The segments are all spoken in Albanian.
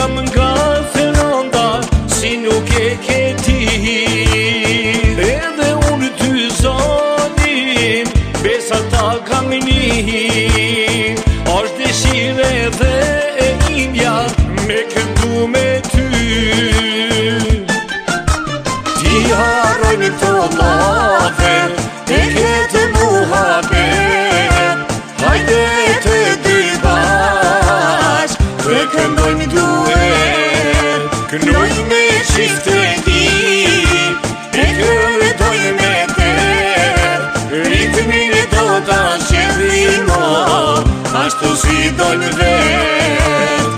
jam nga thënonda si nuk e ke ti. Edhe unë ty zonin besa ta kam një. Është dëshire dhe e imja me këndu me ty. Ti harrojnë të lave e këtë muhabet. Hajde të dy bashk të këndojmë duet. Këndojmë me qifte di e këndojmë me ter. Ritmin e do ta shëllimo ashtu si dojmë vet.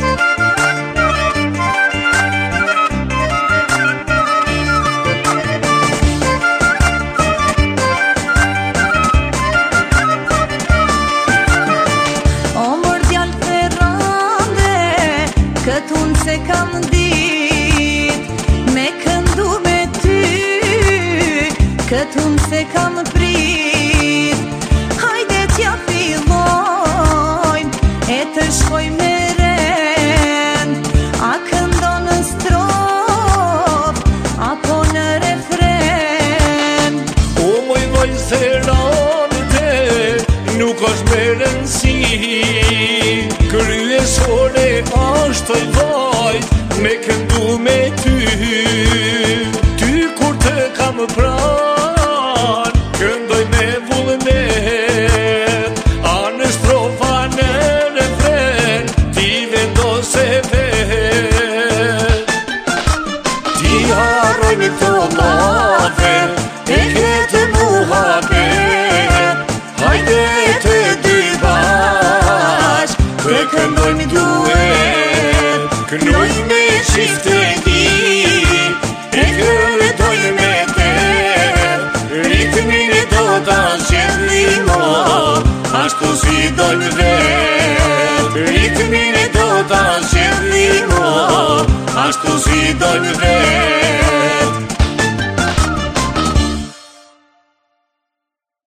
Këtun se kam dit me këndu me ty, këtun se kam prit. Hajde t'ja fillojmë e të shkojmë me rend. A këndo në strof apo në refren. O moj voj se rande nuk është me rëndësi. Kryesore është i vajt me këndu me ty. Ty kur të kam pran këndoj me vullnet. A në strofa në refren ti vendose vet. Ti harrojnë të lave e këtë muhabet. Hajde të dy bashk të këndojmë duet. Këndojmë me qifte di e këndojmë me ter. Ritmin e do ta shëllimo ashtu si dojmë vet. Ritmin e do ta shëllimo ashtu si dojmë vet.